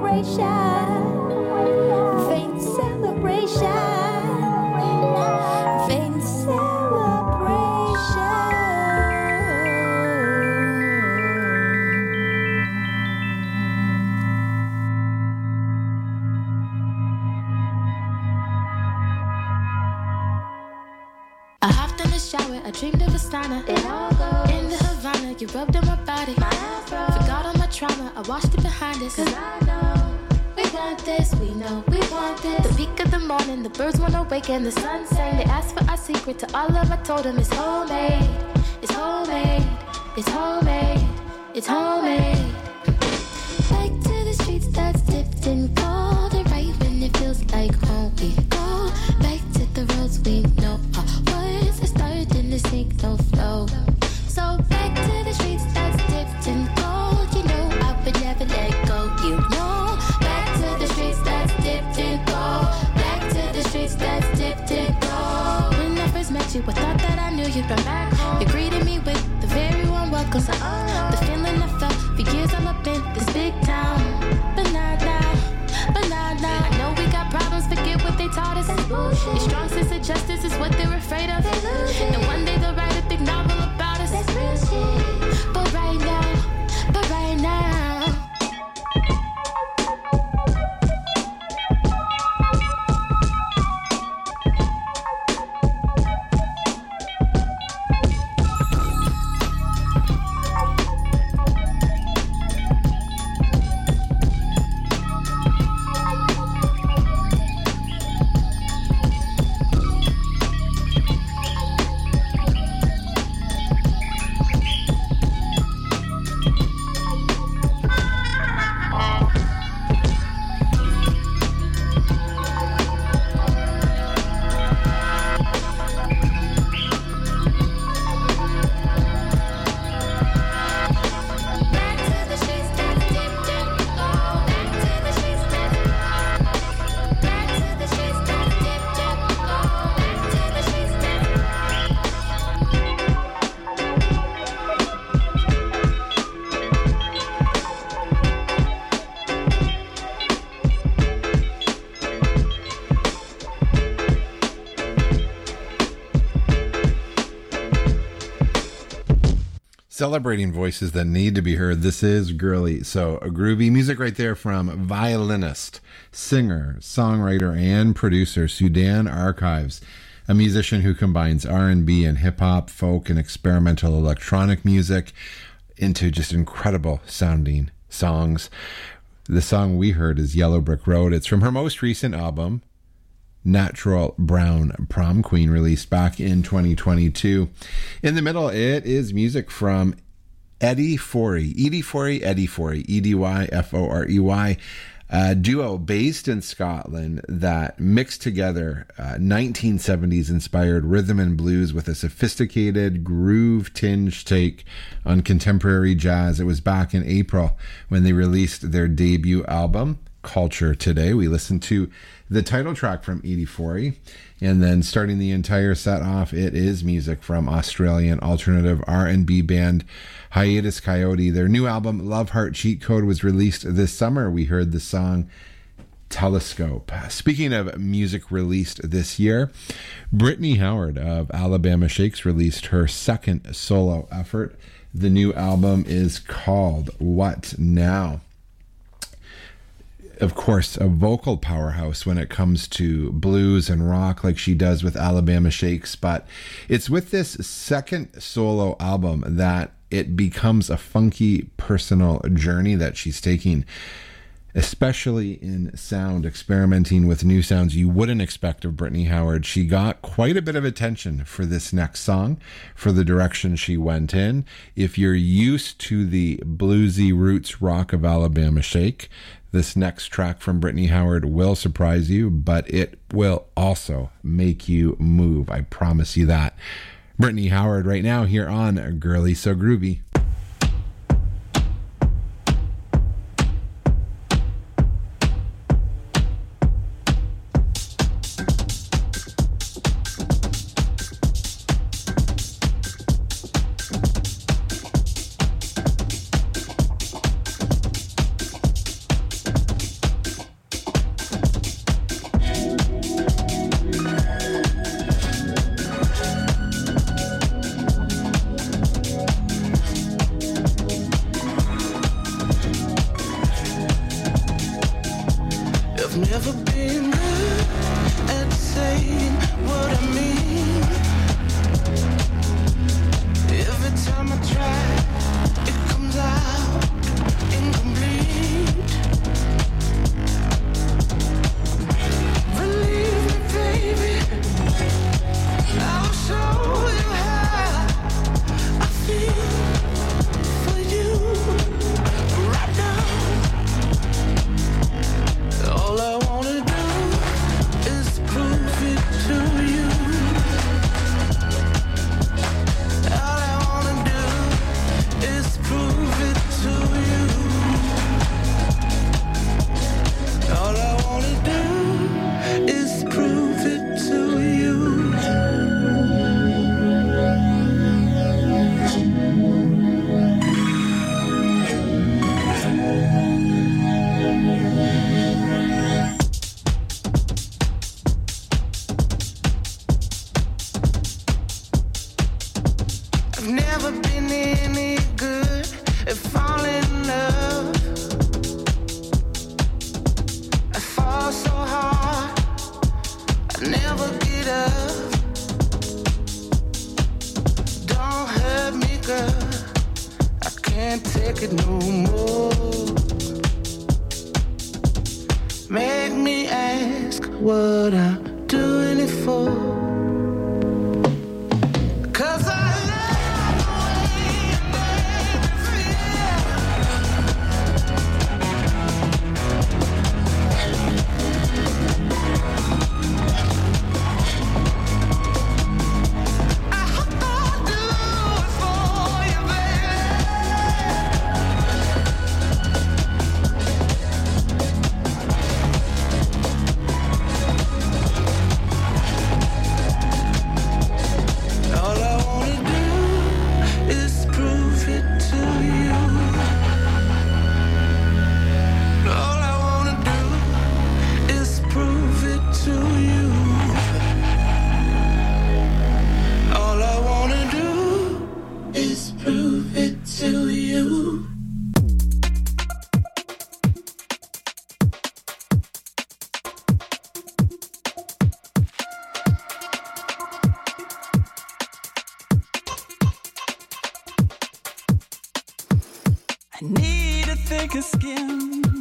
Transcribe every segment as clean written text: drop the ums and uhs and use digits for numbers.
I dreamed of Astana. In the Havana, you rubbed on my body. Forgot all my trauma, I washed it behind us. Cause I know we want this, we know we want this. The peak of the morning, the birds wanna wake and the sun sang. They asked for our secret, to all of I told them it's homemade. It's homemade, it's homemade, it's homemade. Back to the streets that's dipped in gold. And right when it feels like home we go. Back to the roads we know. Words are starting to sink, no flow. So back to the streets that's dipped in gold. You know I would never let go, you know. Back to the streets that's dipped in gold. Back to the streets that's dipped in gold. When I first met you, I thought that I knew you. But back home, you greeted me with the very warm welcome. So the feeling I felt for years all up in this big town. But not now, but not now. I know we got problems, forget what they taught us. Your strong sense of justice is what they're afraid of. And one day they'll write a big novel about us. But right now, but right now. Celebrating voices that need to be heard. This is Girly. So a groovy music right there from violinist, singer, songwriter, and producer Sudan Archives, a musician who combines R&B and hip-hop, folk, and experimental electronic music into just incredible sounding songs. The song we heard is Yellow Brick Road. It's from her most recent album, Natural Brown Prom Queen, released back in 2022. In the middle, it is music from Eddie Forey, Edyforey, a duo based in Scotland that mixed together 1970s inspired rhythm and blues with a sophisticated groove tinged take on contemporary jazz. It was back in April when they released their debut album, Culture Today. We listened to the title track from Edyforey, and then starting the entire set off, it is music from Australian alternative R&B band Hiatus Coyote. Their new album, Love Heart Cheat Code, was released this summer. We heard the song Telescope. Speaking of music released this year, Brittany Howard of Alabama Shakes released her second solo effort. The new album is called What Now? Of course, a vocal powerhouse when it comes to blues and rock like she does with Alabama Shakes, but it's with this second solo album that it becomes a funky personal journey that she's taking, especially in sound, experimenting with new sounds you wouldn't expect of Brittany Howard. She got quite a bit of attention for this next song, for the direction she went in. If you're used to the bluesy roots rock of Alabama Shake, this next track from Brittany Howard will surprise you, but it will also make you move. I promise you that. Brittany Howard right now here on Girly So Groovy. never been good at saying what I mean. Every time I try, it comes out incomplete. Believe me, baby, I'll show you how I feel for you right now. All I wanna do is prove it to you. All I wanna do is prove it to you. All I wanna do is prove it to you. I've never been any good at falling in love. I fall so hard, I never get up. Don't hurt me, girl, I can't take it no more. Make me ask what I'm doing it for. 'Cause I love the way you make me feel. I hope I'll do it for you, All I wanna do is prove it to you. All I wanna do is prove it to you. All I wanna do is prove it to you. I need a thicker skin.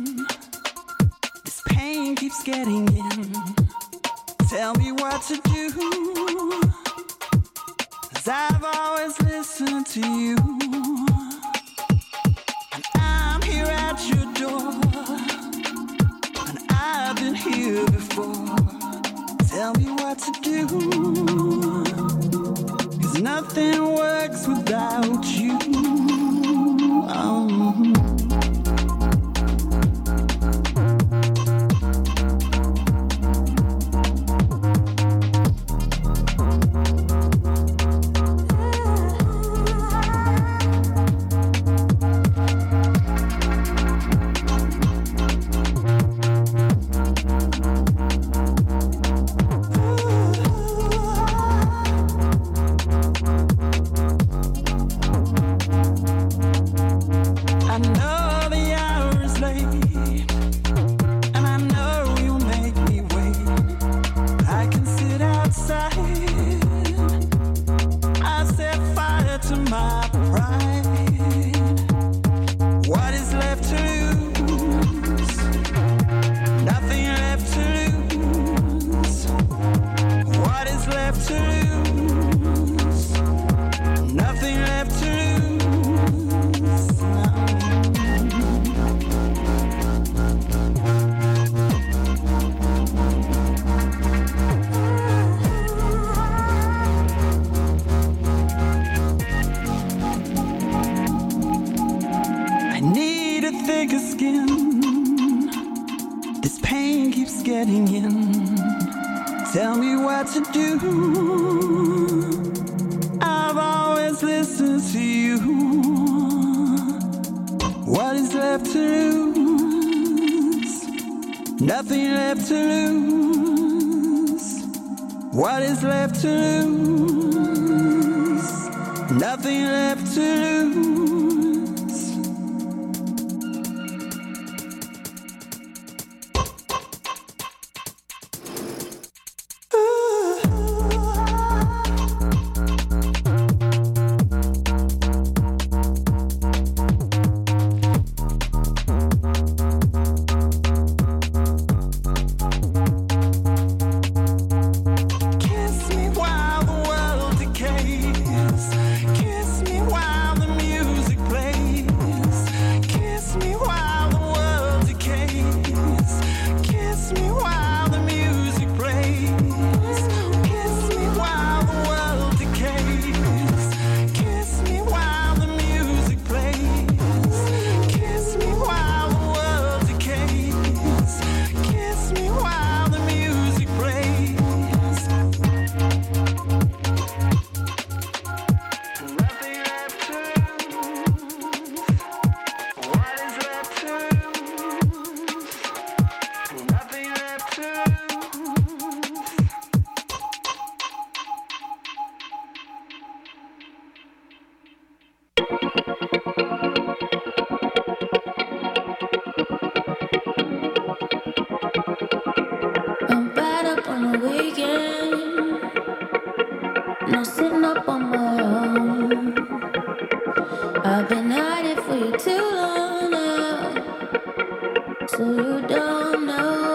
This pain keeps getting in. Tell me what to do. 'Cause I've always listened to you. And I'm here at your door. And I've been here before. Tell me what to do. 'Cause nothing works without you. I know the hour is late, and I know you'll make me wait. I can sit outside. I set fire to my pride. What is left to lose? Nothing left to lose. What is left to lose? Nothing left to lose. I need a thicker skin. This pain keeps getting in. Tell me what to do. I've always listened to you. What is left to lose? Nothing left to lose. What is left to lose? Nothing left to lose. so you don't know.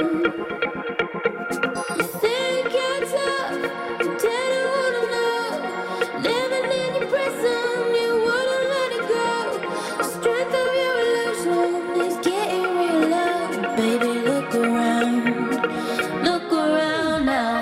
You think you're tough, you didn't wanna know. Living in your prison, you wouldn't let it go. The strength of your illusion is getting real low. Baby, look around now.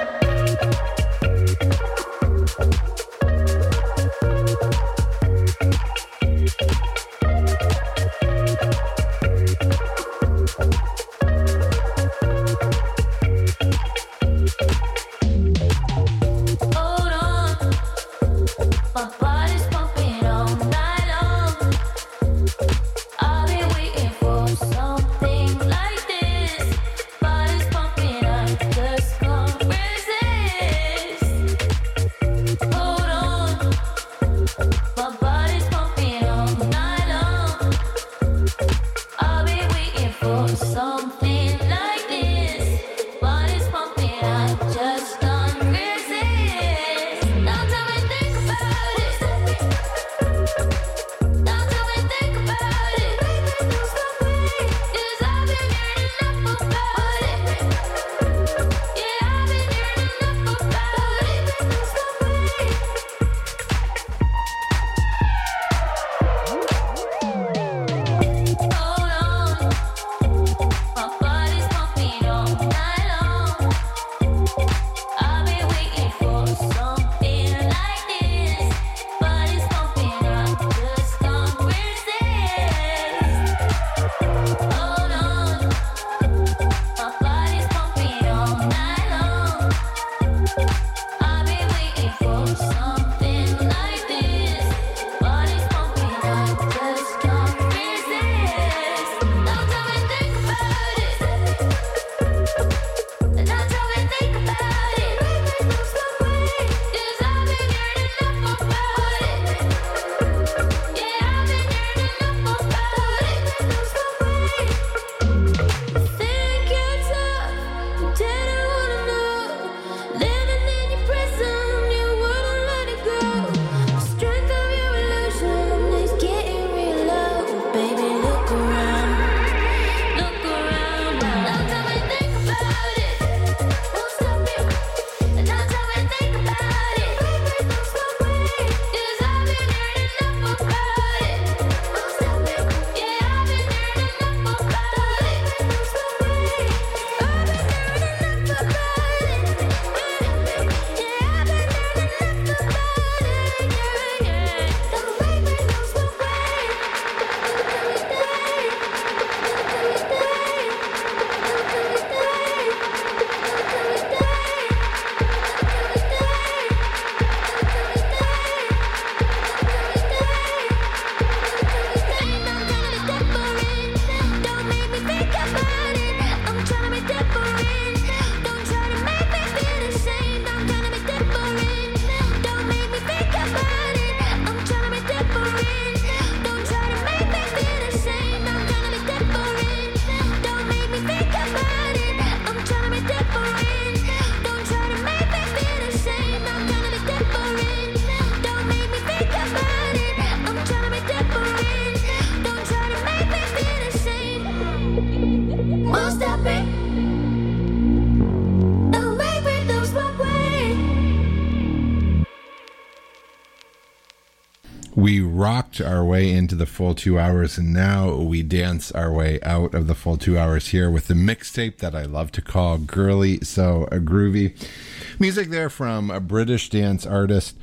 We rocked our way into the full 2 hours, and now we dance our way out of the full 2 hours here with the mixtape that I love to call Girly So Groovy. Music there from a British dance artist,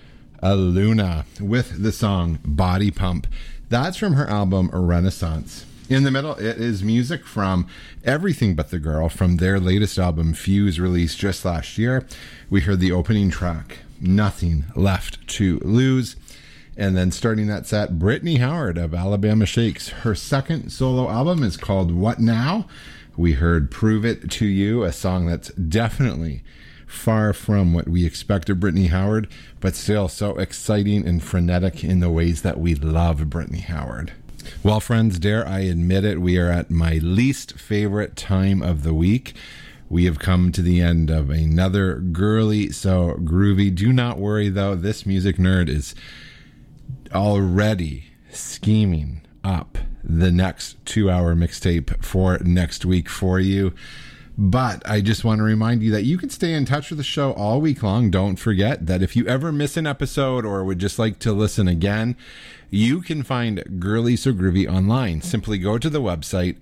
Aluna, with the song Body Pump. That's from her album Renaissance. In the middle, it is music from Everything But the Girl from their latest album, Fuse, released just last year. We heard the opening track, Nothing Left to Lose. And then starting that set, Brittany Howard of Alabama Shakes. Her second solo album is called What Now? We heard Prove It to You, a song that's definitely far from what we expect of Brittany Howard, but still so exciting and frenetic in the ways that we love Brittany Howard. Well, friends, dare I admit it, we are at my least favorite time of the week. We have come to the end of another Girly So Groovy. Do not worry, though. This music nerd is already scheming up the next 2-hour mixtape for next week for you. But I just want to remind you that you can stay in touch with the show all week long. Don't forget that if you ever miss an episode or would just like to listen again, you can find Girly So Groovy online. Simply go to the website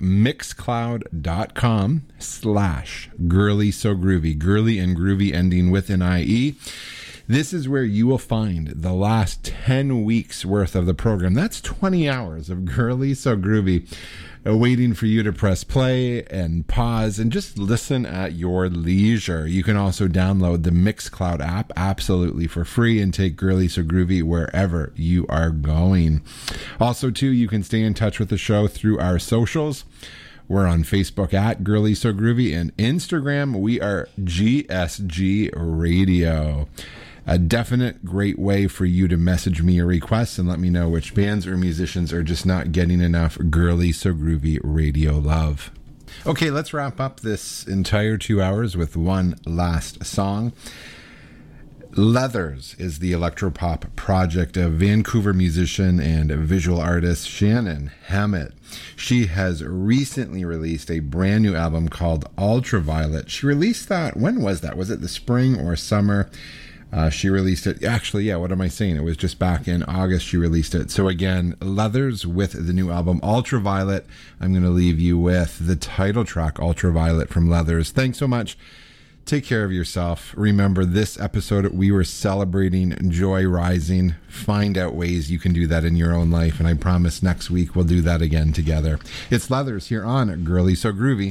mixcloud.com/Girly So Groovy. Girly and groovy ending with an IE. This is where you will find the last 10 weeks worth of the program. That's 20 hours of Girly So Groovy waiting for you to press play and pause and just listen at your leisure. You can also download the Mixcloud app absolutely for free and take Girly So Groovy wherever you are going. Also, too, you can stay in touch with the show through our socials. We're on Facebook at Girly So Groovy, and Instagram, we are GSG Radio. A definite great way for you to message me your requests and let me know which bands or musicians are just not getting enough Girly So Groovy radio love. Okay, let's wrap up this entire 2 hours with one last song. Leathers is the electropop project of Vancouver musician and visual artist Shannon Hammett. She has recently released a brand new album called Ultraviolet. She released that, when was that? Was it the spring or summer? She released it, actually, yeah, what am I saying? It was just back in August she released it. So again, Leathers with the new album Ultraviolet. I'm going to leave you with the title track, Ultraviolet from Leathers. Thanks so much. Take care of yourself. Remember, this episode, we were celebrating Joy Rising. Find out ways you can do that in your own life, and I promise next week we'll do that again together. It's Leathers here on Girly So Groovy.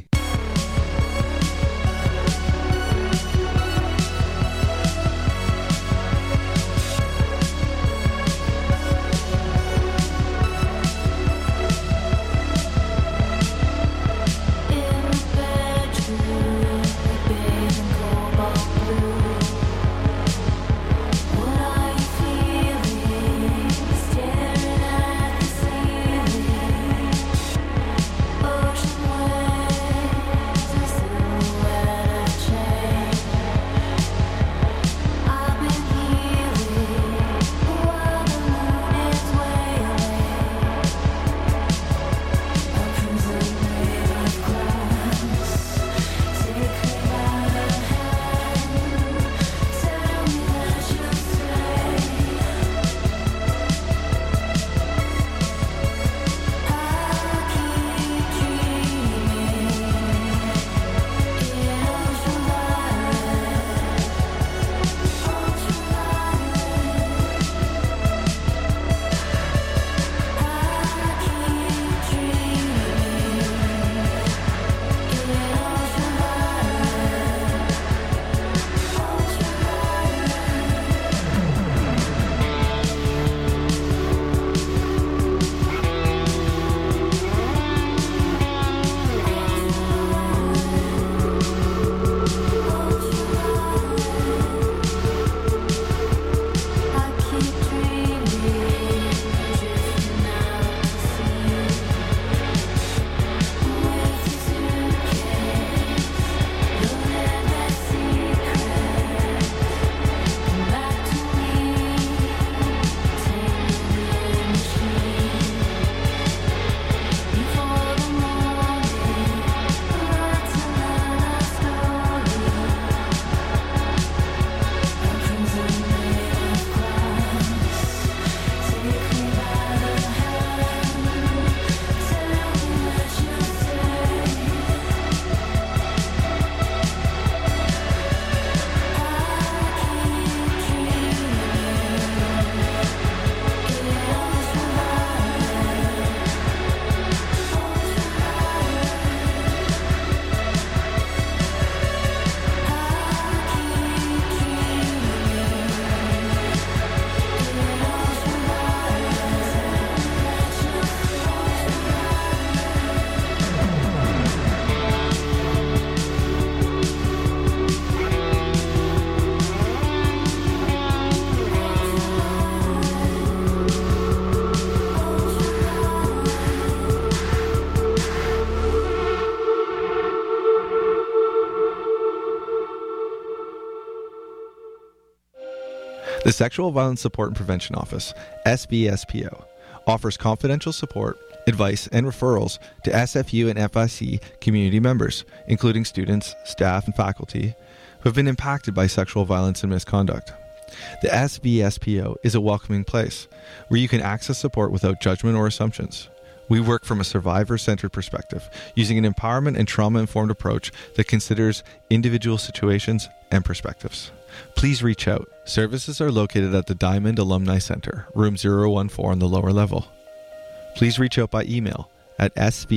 The Sexual Violence Support and Prevention Office, SVSPO, offers confidential support, advice, and referrals to SFU and FIC community members, including students, staff, and faculty who have been impacted by sexual violence and misconduct. The SVSPO is a welcoming place where you can access support without judgment or assumptions. We work from a survivor-centered perspective, using an empowerment and trauma-informed approach that considers individual situations and perspectives. Please reach out. Services are located at the Diamond Alumni Center, room 014 on the lower level. Please reach out by email at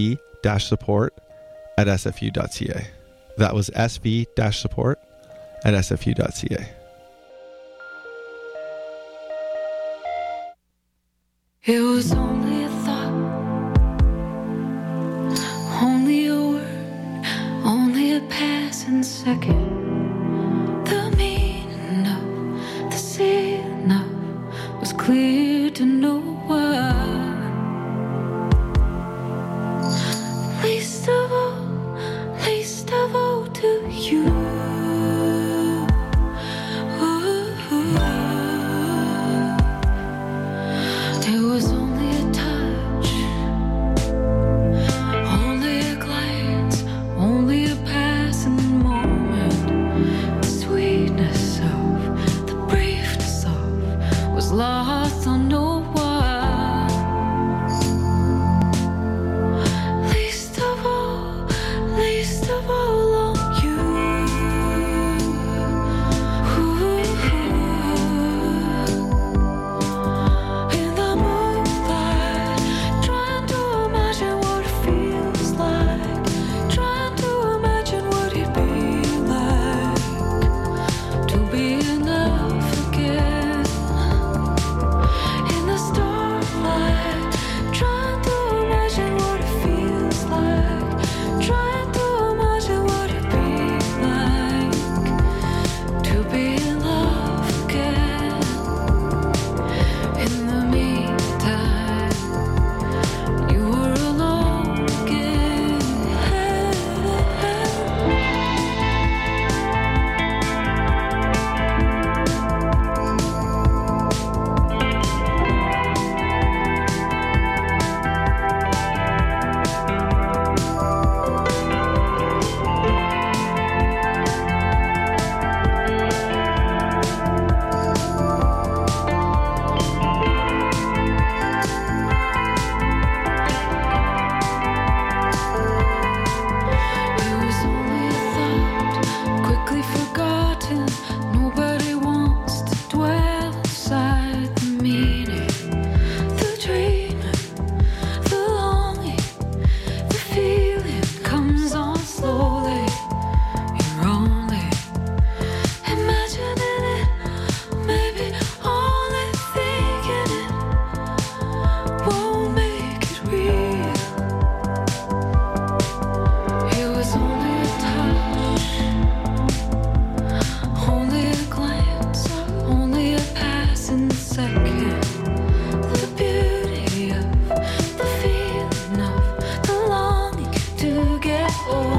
sv-support@sfu.ca. That was sv-support@sfu.ca. It was only a thought, only a word, only a passing second. The meaning of the seeing of was clear to no one. Least of all to you. It was only a touch, only a glance, only a passing moment. The sweetness of, the briefness of, was lost on no one. Least of all on you. In the moonlight, trying to imagine what it feels like, trying to imagine what it'd be like to be in love again. In the starlight, trying to imagine what it feels like, trying to imagine what it'd be like to be in love again. In the meantime, you were alone again. It was only a thought, quickly forgotten. Nobody wants to dwell inside the meaning, the dreaming, the longing, the feeling comes on slowly. You're only imagining it, maybe only thinking it won't make it real. It was only a touch, only a glance, only a passing second. The beauty of, the feeling of, the longing to get over.